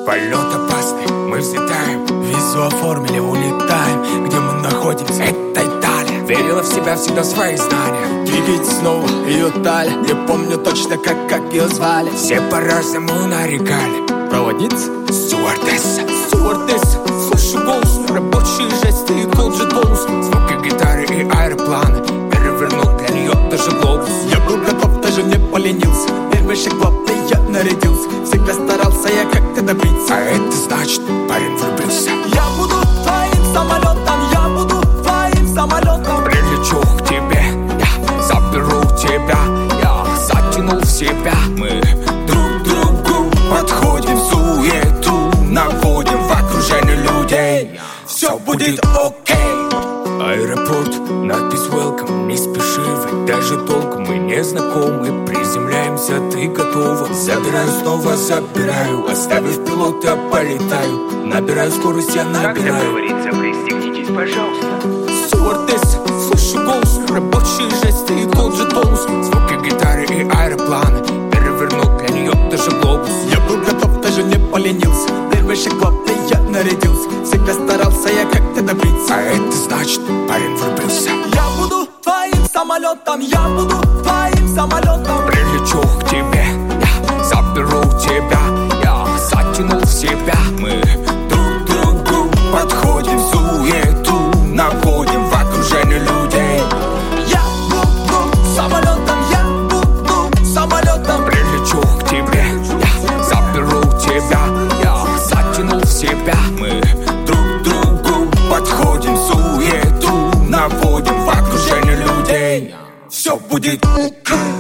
Полет опасный, мы взлетаем, визу оформили, улетаем. Где мы находимся? Это Италия. Верила в себя, всегда в свои знания. Двигайте снова ее талия. Не помню точно, как ее звали. Все по-разному нарекали. Проводница? Стюардесса. Стюардесса, слышу голос, рабочие жесты и тот же тонус. Звуки гитары и аэропланы перевернул для нее даже глобус. Я был готов, даже не поленился. Первый шаг главный, я нарядился. Всегда старался я как-то добиться. А это значит, парень влюбился. Я буду твоим самолетом, я буду твоим самолетом. Прилечу к тебе, я заберу тебя, я затянул в себя. Мы друг другу подходим, суету наводим в окружении людей. Все будет окей. Аэропорт, надпись welcome. Не спеши, ведь даже толком мы не знакомы. Приземляемся, ты готова. Забираю, снова забираю. Оставив пилота, полетаю. Набираю скорость, я набираю. Как говорится, пристегнитесь, пожалуйста. Стюардесса, слышу голос, рабочие жесты и тот же тонус. Звуки гитары и аэропланы перевернул для нее даже глобус. Я был готов, даже не поленился. Первый шаг главный, я нарядился. Всегда старался я как-то добиться. А это значит, парень влюбился. Я буду твоим самолетом, я буду твоим самолетом. Прилечу к тебе, я заберу тебя, я затянул в себя. Мы друг другу подходим, суету наводим в окружении людей. Я буду самолетом, я буду самолетом. Прилечу к тебе, я заберу тебя, я затянул в себя. Мы друг другу подходим, суету наводим в окружении людей. Все будет